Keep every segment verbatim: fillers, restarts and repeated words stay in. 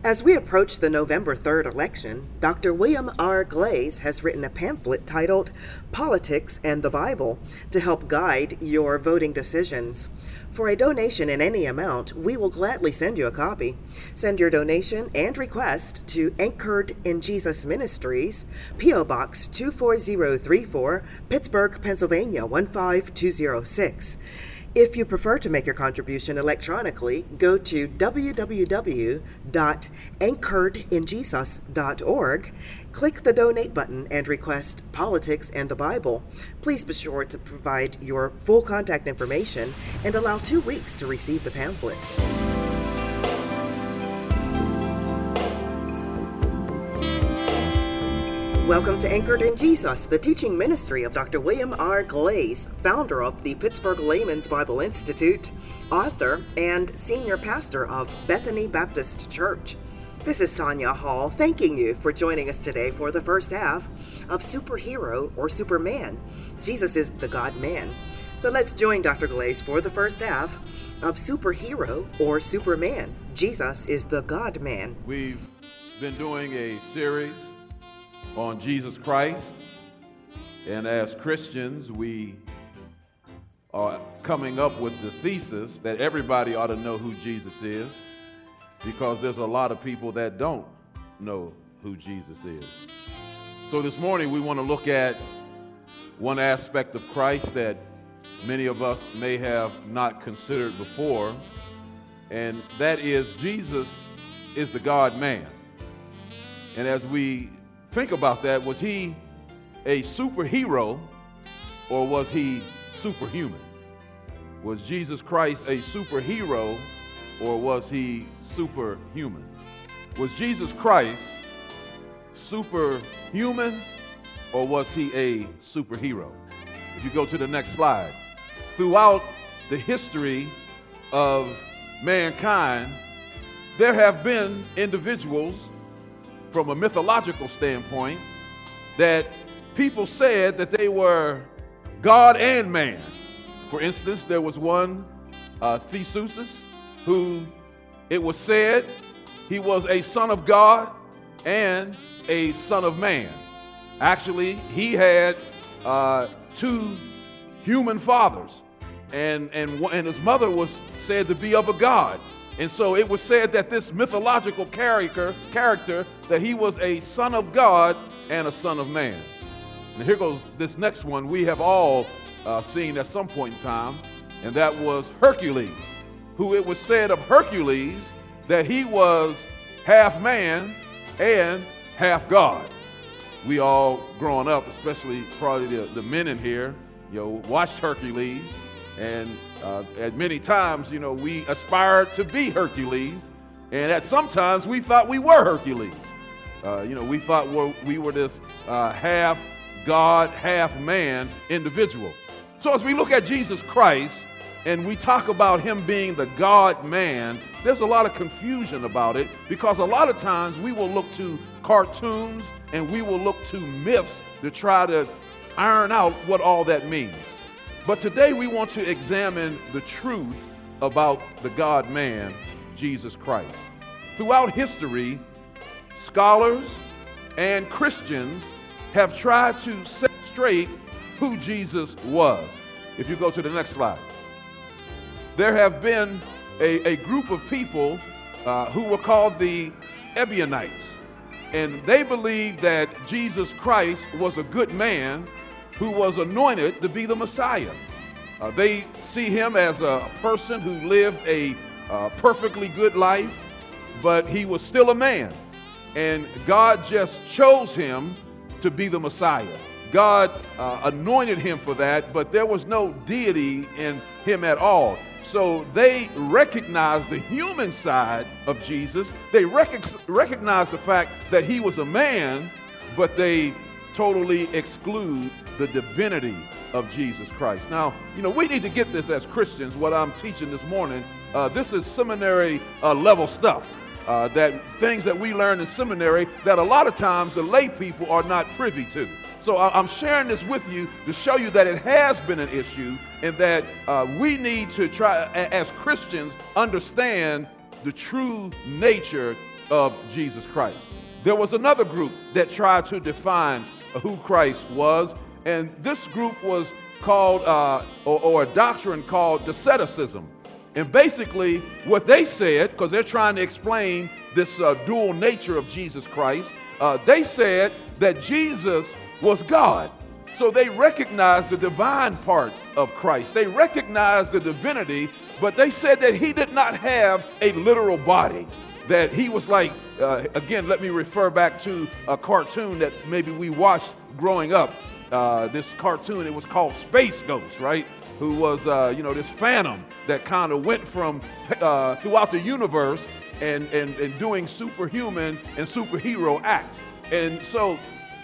As we approach the November third election, Doctor William R. Glaze has written a pamphlet titled Politics and the Bible to help guide your voting decisions. For a donation in any amount, we will gladly send you a copy. Send your donation and request to Anchored in Jesus Ministries, P O Box two four zero three four, Pittsburgh, Pennsylvania one five two zero six. If you prefer to make your contribution electronically, go to w w w dot anchored in jesus dot org, click the donate button and request Politics and the Bible. Please be sure to provide your full contact information and allow two weeks to receive the pamphlet. Welcome to Anchored in Jesus, the teaching ministry of Doctor William R. Glaze, founder of the Pittsburgh Layman's Bible Institute, author, and senior pastor of Bethany Baptist Church. This is Sonia Hall, thanking you for joining us today for the first half of Superhero or Superman. Jesus is the God-Man. So let's join Doctor Glaze for the first half of Superhero or Superman. Jesus is the God-Man. We've been doing a series on Jesus Christ, and as Christians we are coming up with the thesis that everybody ought to know who Jesus is, because there's a lot of people that don't know who Jesus is. So this morning we want to look at one aspect of Christ that many of us may have not considered before, and that is Jesus is the God-Man. And as we think about that, was he a superhero or was he superhuman? Was Jesus Christ a superhero or was he superhuman? Was Jesus Christ superhuman or was he a superhero? If you go to the next slide, throughout the history of mankind, there have been individuals from a mythological standpoint that people said that they were God and man. For instance, there was one, uh, Theseus, who it was said he was a son of God and a son of man. Actually, he had uh, two human fathers, and, and, and his mother was said to be of a god. And so it was said that this mythological character, character, that he was a son of God and a son of man. And here goes this next one we have all uh, seen at some point in time, and that was Hercules, who it was said of Hercules that he was half man and half God. We all growing up, especially probably the, the men in here, you know, watched Hercules, and uh, at many times, you know, we aspired to be Hercules, and at sometimes we thought we were Hercules. Uh, you know, we thought we're, we were this uh, half God, half man individual. So as we look at Jesus Christ and we talk about him being the God-man, there's a lot of confusion about it, because a lot of times we will look to cartoons and we will look to myths to try to iron out what all that means. But today we want to examine the truth about the God-Man, Jesus Christ. Throughout history, scholars and Christians have tried to set straight who Jesus was. If you go to the next slide. There have been a, a group of people uh, who were called the Ebionites, and they believed that Jesus Christ was a good man who was anointed to be the Messiah. Uh, they see him as a person who lived a uh, perfectly good life, but he was still a man. And God just chose him to be the Messiah. God uh, anointed him for that, but there was no deity in him at all. So they recognized the human side of Jesus. They rec- recognized the fact that he was a man, but they totally exclude the divinity of Jesus Christ. Now, you know, we need to get this as Christians, what I'm teaching this morning. Uh, this is seminary uh, level stuff, uh, that things that we learn in seminary that a lot of times the lay people are not privy to. So I- I'm sharing this with you to show you that it has been an issue, and that uh, we need to try, a- as Christians, understand the true nature of Jesus Christ. There was another group that tried to define who Christ was, and this group was called, uh, or, or a doctrine called Doceticism. And basically what they said, because they're trying to explain this uh, dual nature of Jesus Christ, uh, they said that Jesus was God. So they recognized the divine part of Christ. They recognized the divinity, but they said that he did not have a literal body, that he was like, uh, again, let me refer back to a cartoon that maybe we watched growing up. Uh, this cartoon, it was called Space Ghost, right? Who was, uh, you know, this phantom that kind of went from uh, throughout the universe and, and, and doing superhuman and superhero acts. And so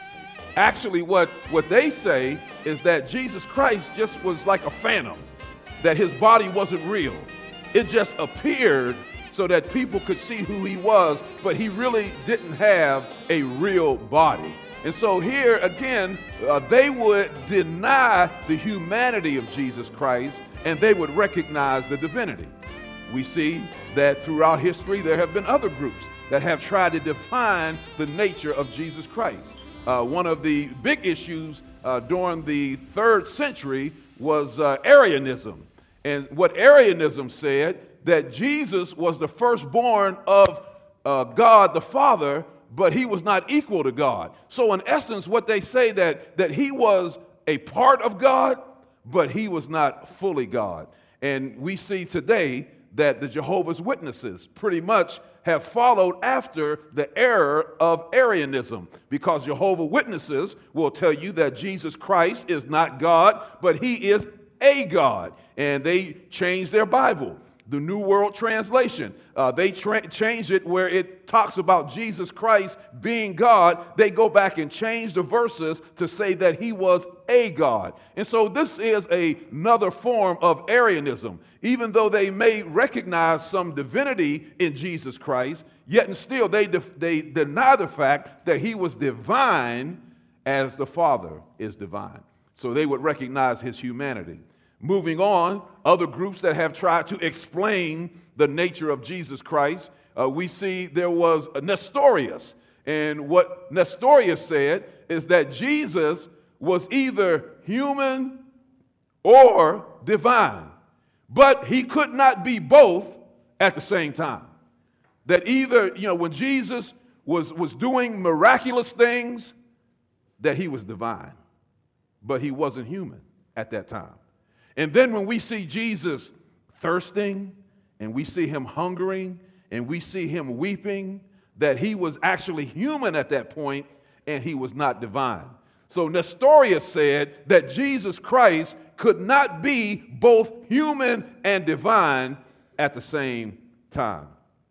actually what, what they say is that Jesus Christ just was like a phantom, that his body wasn't real. It just appeared so that people could see who he was, but he really didn't have a real body. And so here again, uh, they would deny the humanity of Jesus Christ, and they would recognize the divinity. We see that throughout history, there have been other groups that have tried to define the nature of Jesus Christ. Uh, one of the big issues uh, during the third century was uh, Arianism. And what Arianism said, that Jesus was the firstborn of uh, God the Father, but he was not equal to God. So in essence, what they say that, that he was a part of God, but he was not fully God. And we see today that the Jehovah's Witnesses pretty much have followed after the error of Arianism, because Jehovah's Witnesses will tell you that Jesus Christ is not God, but he is a God. And they changed their Bible. The New World Translation, uh, they tra- change it where it talks about Jesus Christ being God. They go back and change the verses to say that he was a God. And so this is a, another form of Arianism. Even though they may recognize some divinity in Jesus Christ, yet and still they, de- they deny the fact that he was divine as the Father is divine. So they would recognize his humanity. Moving on, other groups that have tried to explain the nature of Jesus Christ, uh, we see there was Nestorius. And what Nestorius said is that Jesus was either human or divine, but he could not be both at the same time. That either, you know, when Jesus was, was doing miraculous things, that he was divine, but he wasn't human at that time. And then when we see Jesus thirsting, and we see him hungering, and we see him weeping, that he was actually human at that point, and he was not divine. So Nestorius said that Jesus Christ could not be both human and divine at the same time.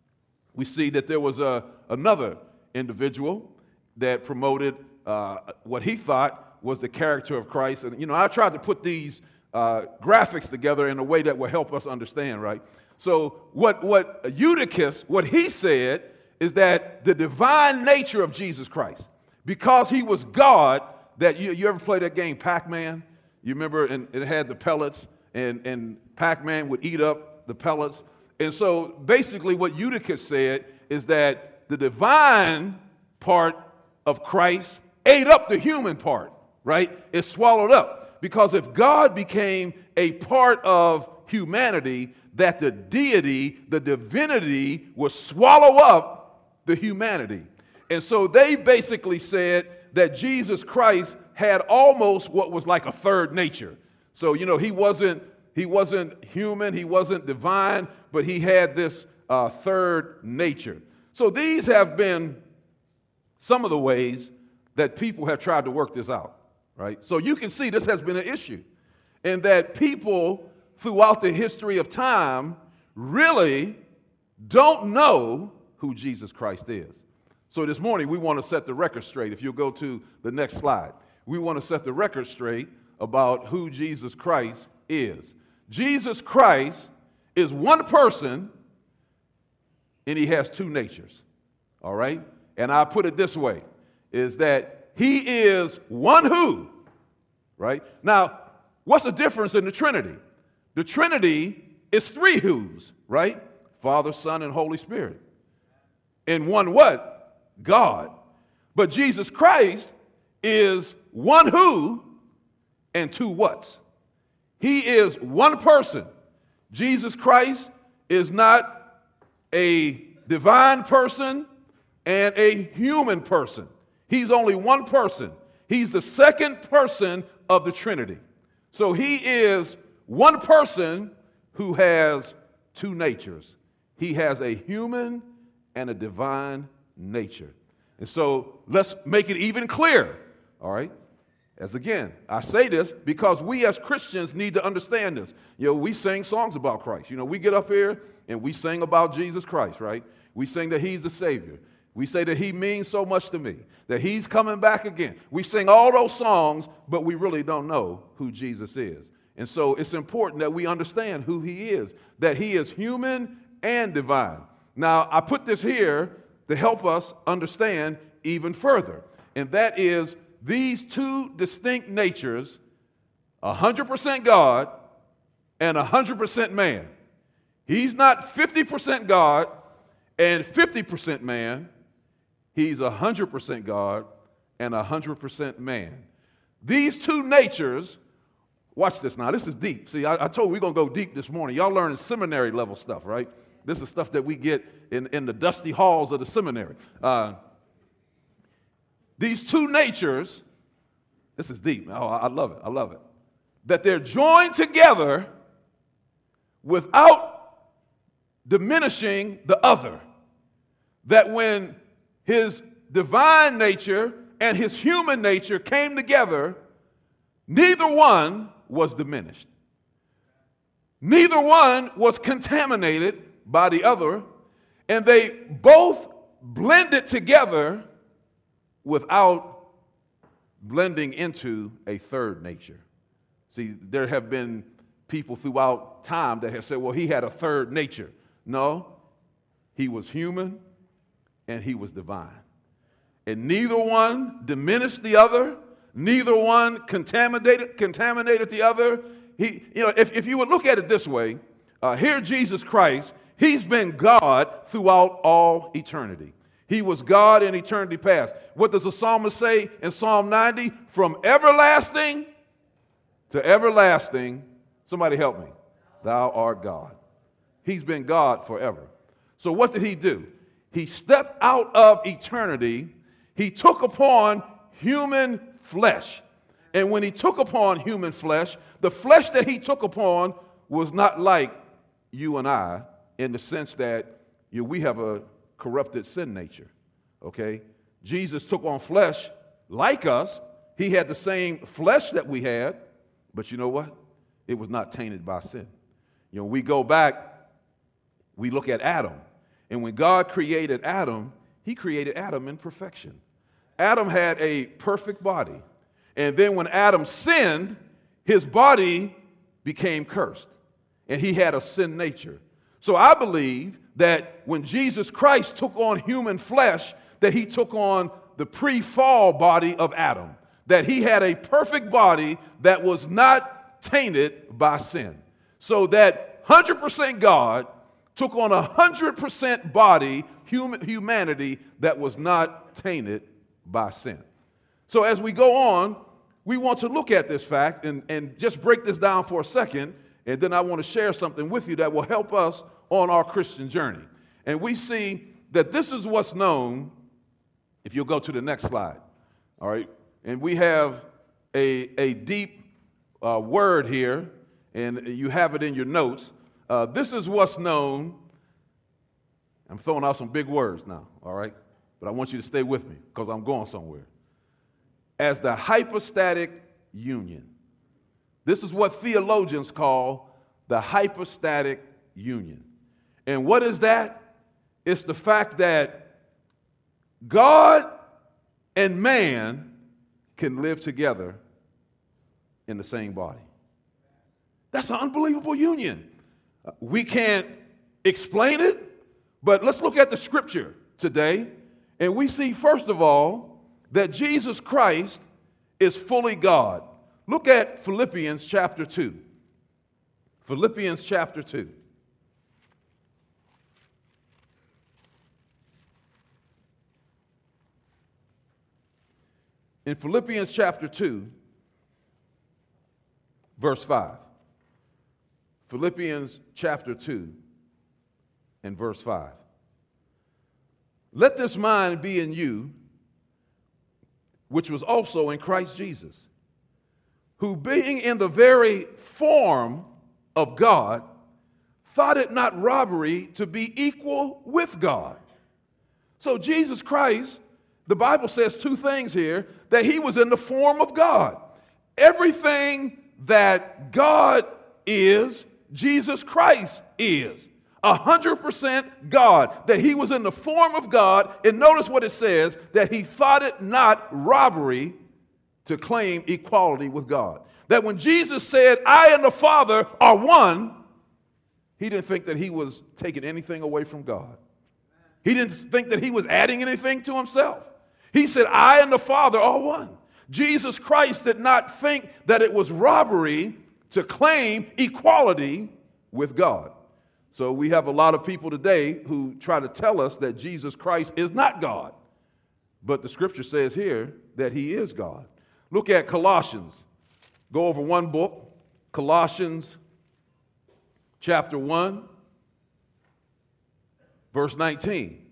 We see that there was a, another individual that promoted uh, what he thought was the character of Christ. And, you know, I tried to put these Uh, graphics together in a way that will help us understand, right? So what, what Eutychus, what he said is that the divine nature of Jesus Christ, because he was God, that you, you ever play that game Pac-Man? You remember, and it had the pellets, and, and Pac-Man would eat up the pellets. And so basically what Eutychus said is that the divine part of Christ ate up the human part, right? It swallowed up. Because if God became a part of humanity, that the deity, the divinity, would swallow up the humanity. And so they basically said that Jesus Christ had almost what was like a third nature. So, you know, he wasn't, he wasn't human, he wasn't divine, but he had this uh, third nature. So these have been some of the ways that people have tried to work this out. Right? So you can see this has been an issue, and that people throughout the history of time really don't know who Jesus Christ is. So this morning we want to set the record straight. If you'll go to the next slide, we want to set the record straight about who Jesus Christ is. Jesus Christ is one person, and he has two natures. All right? And I put it this way, is that he is one who, right? Now, what's the difference in the Trinity? The Trinity is three who's, right? Father, Son, and Holy Spirit. and one what? God. But Jesus Christ is one who and two whats. He is one person. Jesus Christ is not a divine person and a human person. He's only one person. He's the second person of the Trinity. So he is one person who has two natures. He has a human and a divine nature. And so let's make it even clearer, all right? As again, I say this because we as Christians need to understand this. You know, we sing songs about Christ. You know, we get up here and we sing about Jesus Christ, right? We sing that he's the Savior. We say that he means so much to me, that he's coming back again. We sing all those songs, but we really don't know who Jesus is. And so it's important that we understand who he is, that he is human and divine. Now, I put this here to help us understand even further, and that is these two distinct natures, one hundred percent God and one hundred percent man. He's not fifty percent God and fifty percent man. He's one hundred percent God and one hundred percent man. These two natures, watch this now, this is deep. See, I, I told you we're going to go deep this morning. Y'all learning seminary level stuff, right? This is stuff that we get in, in the dusty halls of the seminary. Uh, these two natures, this is deep. Oh, I love it. I love it. That they're joined together without diminishing the other. That when his divine nature and his human nature came together, neither one was diminished. Neither one was contaminated by the other, and they both blended together without blending into a third nature. See, there have been people throughout time that have said, well, he had a third nature. No, he was human and he was divine. And neither one diminished the other, neither one contaminated, contaminated the other. He, you know, if, if you would look at it this way, uh, here Jesus Christ, he's been God throughout all eternity. He was God in eternity past. What does the psalmist say in Psalm ninety? From everlasting to everlasting, somebody help me, thou art God. He's been God forever. So what did he do? He stepped out of eternity. He took upon human flesh. And when he took upon human flesh, the flesh that he took upon was not like you and I, in the sense that you know, we have a corrupted sin nature, okay? Jesus took on flesh like us. He had the same flesh that we had, but you know what? It was not tainted by sin. You know, we go back, we look at Adam, and when God created Adam, he created Adam in perfection. Adam had a perfect body, and then when Adam sinned, his body became cursed, and he had a sin nature. So I believe that when Jesus Christ took on human flesh, that he took on the pre-fall body of Adam, that he had a perfect body that was not tainted by sin. So that one hundred percent God took on a one hundred percent body, human, humanity that was not tainted by sin. So as we go on, we want to look at this fact and, and just break this down for a second, and then I want to share something with you that will help us on our Christian journey. And we see that this is what's known, if you'll go to the next slide, all right? And we have a, a deep uh, word here, and you have it in your notes. Uh, this is what's known, I'm throwing out some big words now, all right? But I want you to stay with me because I'm going somewhere. As the hypostatic union. This is what theologians call the hypostatic union. And what is that? It's the fact that God and man can live together in the same body. That's an unbelievable union. We can't explain it, but let's look at the scripture today. And we see, first of all, that Jesus Christ is fully God. Look at Philippians chapter two. Philippians chapter two. in Philippians chapter two, verse five. Philippians chapter two and verse five. Let this mind be in you, which was also in Christ Jesus, who being in the very form of God, thought it not robbery to be equal with God. So Jesus Christ, the Bible says two things here, that he was in the form of God. Everything that God is, Jesus Christ is. A hundred percent God, that he was in the form of God. And notice what it says, that he thought it not robbery to claim equality with God. That when Jesus said, I and the Father are one, he didn't think that he was taking anything away from God. He didn't think that he was adding anything to himself. He said, I and the Father are one. Jesus Christ did not think that it was robbery to claim equality with God. So we have a lot of people today who try to tell us that Jesus Christ is not God. But the scripture says here that he is God. Look at Colossians. Go over one book, Colossians chapter one, verse nineteen.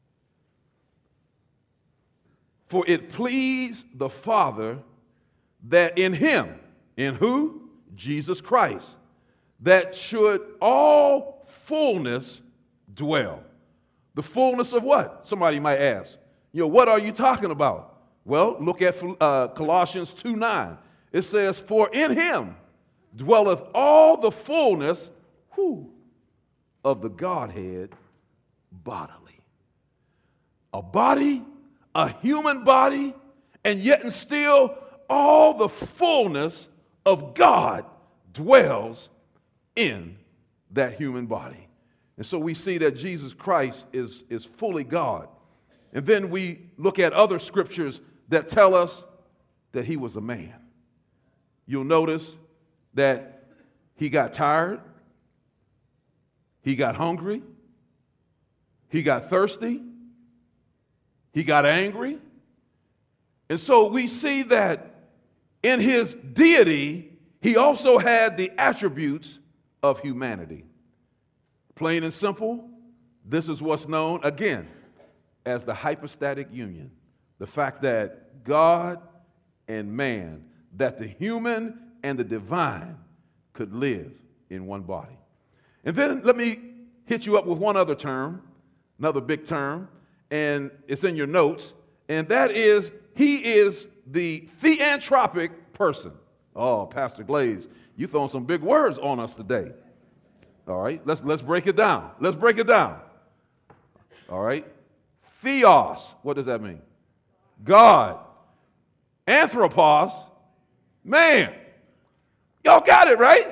For it pleased the Father that in him, in who? Jesus Christ, that should all fullness dwell. The fullness of what? Somebody might ask. You know, what are you talking about? Well, look at uh, Colossians two nine. It says, for in him dwelleth all the fullness whew, of the Godhead bodily. A body, a human body, and yet and still all the fullness of God dwells in that human body. And so we see that Jesus Christ is, is fully God. And then we look at other scriptures that tell us that he was a man. You'll notice that he got tired, he got hungry, he got thirsty, he got angry. And so we see that in his deity, he also had the attributes of humanity. Plain and simple, this is what's known, again, as the hypostatic union. The fact that God and man, that the human and the divine could live in one body. And then let me hit you up with one other term, another big term, and it's in your notes, and that is, he is the theanthropic person. Oh, Pastor Glaze, you throwing some big words on us today. All right, let's, let's break it down. Let's break it down. All right, theos, what does that mean? God. Anthropos, man. Y'all got it, right?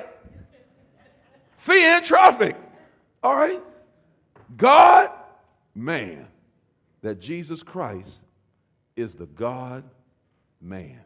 Theanthropic. All right, God, man. That Jesus Christ is the God man.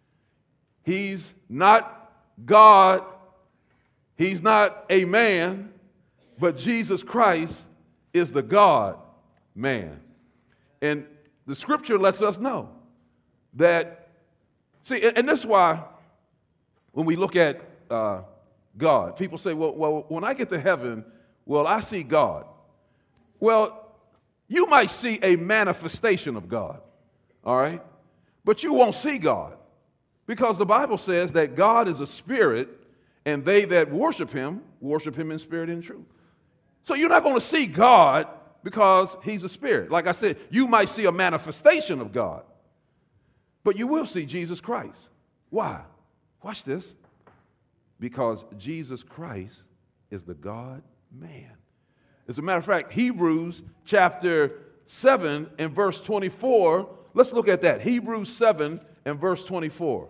He's not God, he's not a man, but Jesus Christ is the God man. And the scripture lets us know that, see, and, and that's why when we look at uh, God, people say, well, well, when I get to heaven, well, I see God. Well, you might see a manifestation of God, all right? But you won't see God, because the Bible says that God is a spirit, and they that worship him, worship him in spirit and truth. So you're not going to see God because he's a spirit. Like I said, you might see a manifestation of God, but you will see Jesus Christ. Why? Watch this. Because Jesus Christ is the God-man. As a matter of fact, Hebrews chapter seven and verse twenty-four, let's look at that. Hebrews seven and verse twenty-four.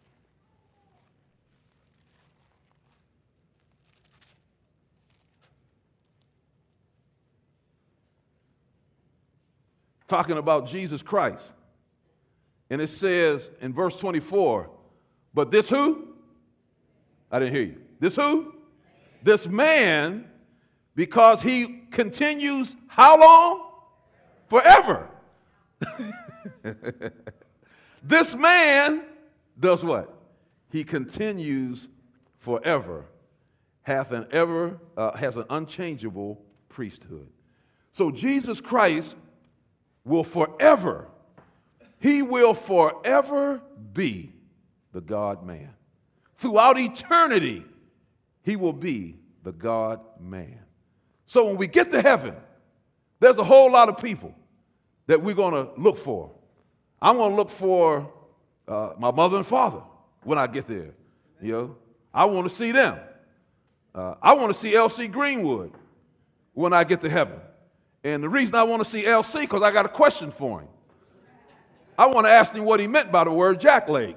Talking about Jesus Christ. And it says in verse twenty-four, but this who? I didn't hear you. This who? This man, because he continues how long? Forever. This man does what? He continues forever, hath an ever, uh, has an unchangeable priesthood. So Jesus Christ will forever, he will forever be the God-man. Throughout eternity, he will be the God-man. So when we get to heaven, there's a whole lot of people that we're going to look for. I'm going to look for uh, my mother and father when I get there. You know, I want to see them. Uh, I want to see L C Greenwood when I get to heaven. And the reason I want to see L C, because I got a question for him. I want to ask him what he meant by the word jackleg.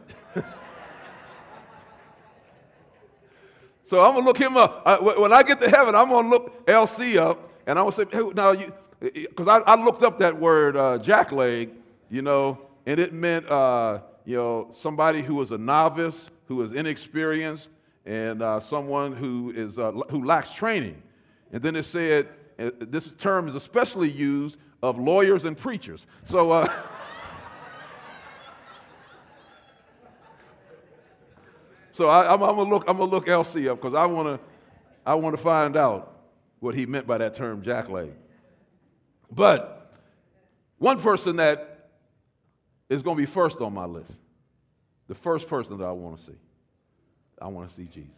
So I'm going to look him up. I, when I get to heaven, I'm going to look L C up, and I'm going to say, hey, now, you, because I, I looked up that word uh, jackleg, you know, and it meant, uh, you know, somebody who is a novice, who is inexperienced, and uh, someone who is uh, who lacks training. And then it said, uh, this term is especially used of lawyers and preachers. So, uh, so I, I'm, I'm gonna look. I'm gonna look L C up because I wanna, I wanna find out what he meant by that term, jackleg. But one person that is going to be first on my list, the first person that I want to see, I want to see Jesus.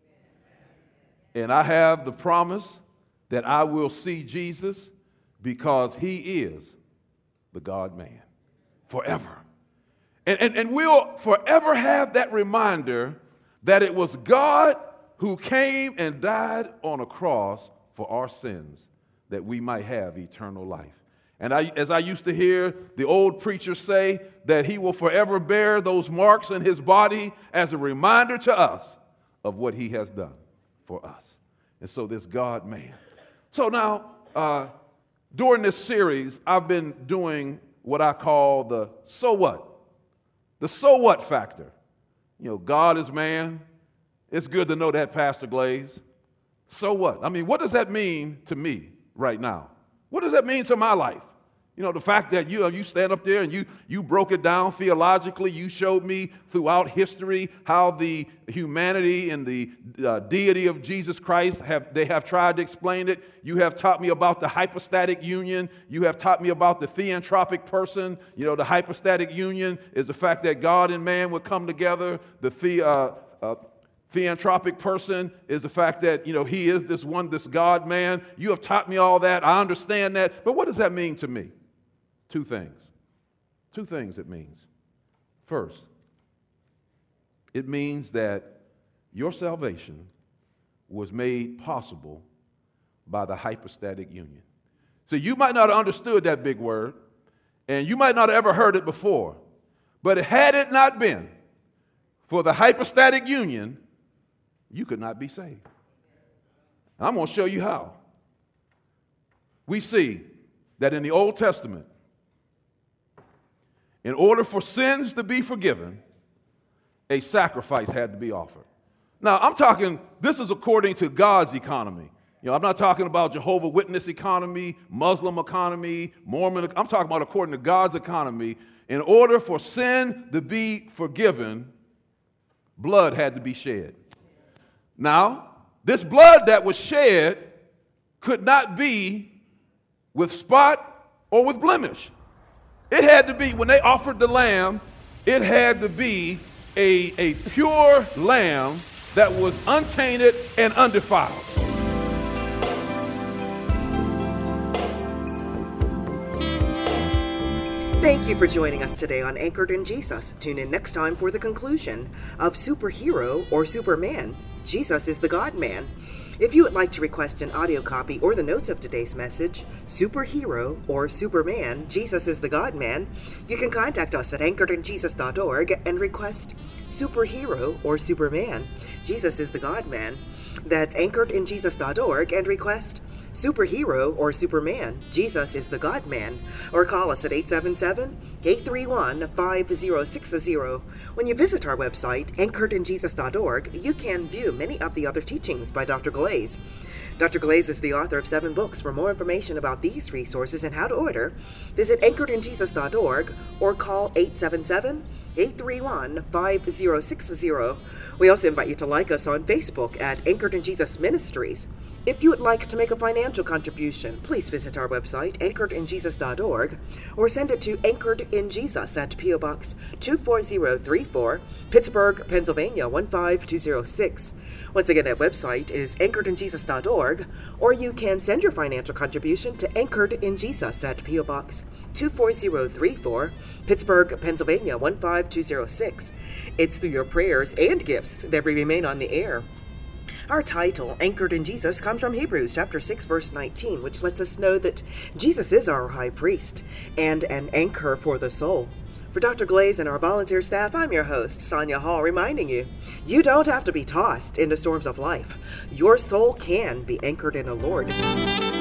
And I have the promise that I will see Jesus because he is the God-man forever. And, and, and we'll forever have that reminder that it was God who came and died on a cross for our sins, that we might have eternal life. And I, as I used to hear the old preachers say, that he will forever bear those marks in his body as a reminder to us of what he has done for us. And so this God-man. So now, uh, during this series, I've been doing what I call the so what. The so what factor. You know, God is man. It's good to know that, Pastor Glaze. So what? I mean, what does that mean to me right now? What does that mean to my life? You know, the fact that you, you stand up there and you, you broke it down theologically. You showed me throughout history how the humanity and the uh, deity of Jesus Christ, have they have tried to explain it. You have taught me about the hypostatic union. You have taught me about the theanthropic person. You know, the hypostatic union is the fact that God and man would come together. The, the uh, uh, theanthropic person is the fact that, you know, he is this one, this God-man. You have taught me all that. I understand that. But what does that mean to me? Two things. Two things it means. First, it means that your salvation was made possible by the hypostatic union. So you might not have understood that big word, and you might not have ever heard it before, but had it not been for the hypostatic union, you could not be saved. I'm going to show you how. We see that in the Old Testament, in order for sins to be forgiven, a sacrifice had to be offered. Now, I'm talking, this is according to God's economy. You know, I'm not talking about Jehovah's Witness economy, Muslim economy, Mormon. I'm talking about according to God's economy. In order for sin to be forgiven, blood had to be shed. Now, this blood that was shed could not be with spot or with blemish. It had to be, when they offered the lamb, it had to be a, a pure lamb that was untainted and undefiled. Thank you for joining us today on Anchored in Jesus. Tune in next time for the conclusion of Superhero or Superman. Jesus is the God-man. If you would like to request an audio copy or the notes of today's message, Superhero or Superman, Jesus is the God-man, you can contact us at anchored in jesus dot org and request Superhero or Superman, Jesus is the God-man. That's anchored in jesus dot org and request Superhero or Superman, Jesus is the God-man, or call us at eight seven seven, eight three one, five zero six zero. When you visit our website, anchored in jesus dot org, you can view many of the other teachings by Doctor Glaze. Doctor Glaze is the author of seven books. For more information about these resources and how to order, visit anchored in jesus dot org or call eight seven seven, eight three one, five zero six zero. We also invite you to like us on Facebook at Anchored in Jesus Ministries. If you would like to make a financial contribution, please visit our website, anchored in jesus dot org, or send it to Anchored in Jesus at P O Box two four zero three four, Pittsburgh, Pennsylvania one five two zero six. Once again, that website is anchored in jesus dot org, or you can send your financial contribution to Anchored in Jesus at P O Box two four zero three four, Pittsburgh, Pennsylvania one five two zero six. It's through your prayers and gifts that we remain on the air. Our title, Anchored in Jesus, comes from Hebrews chapter six, verse nineteen, which lets us know that Jesus is our high priest and an anchor for the soul. For Doctor Glaze and our volunteer staff, I'm your host, Sonia Hall, reminding you, you don't have to be tossed into storms of life. Your soul can be anchored in the Lord.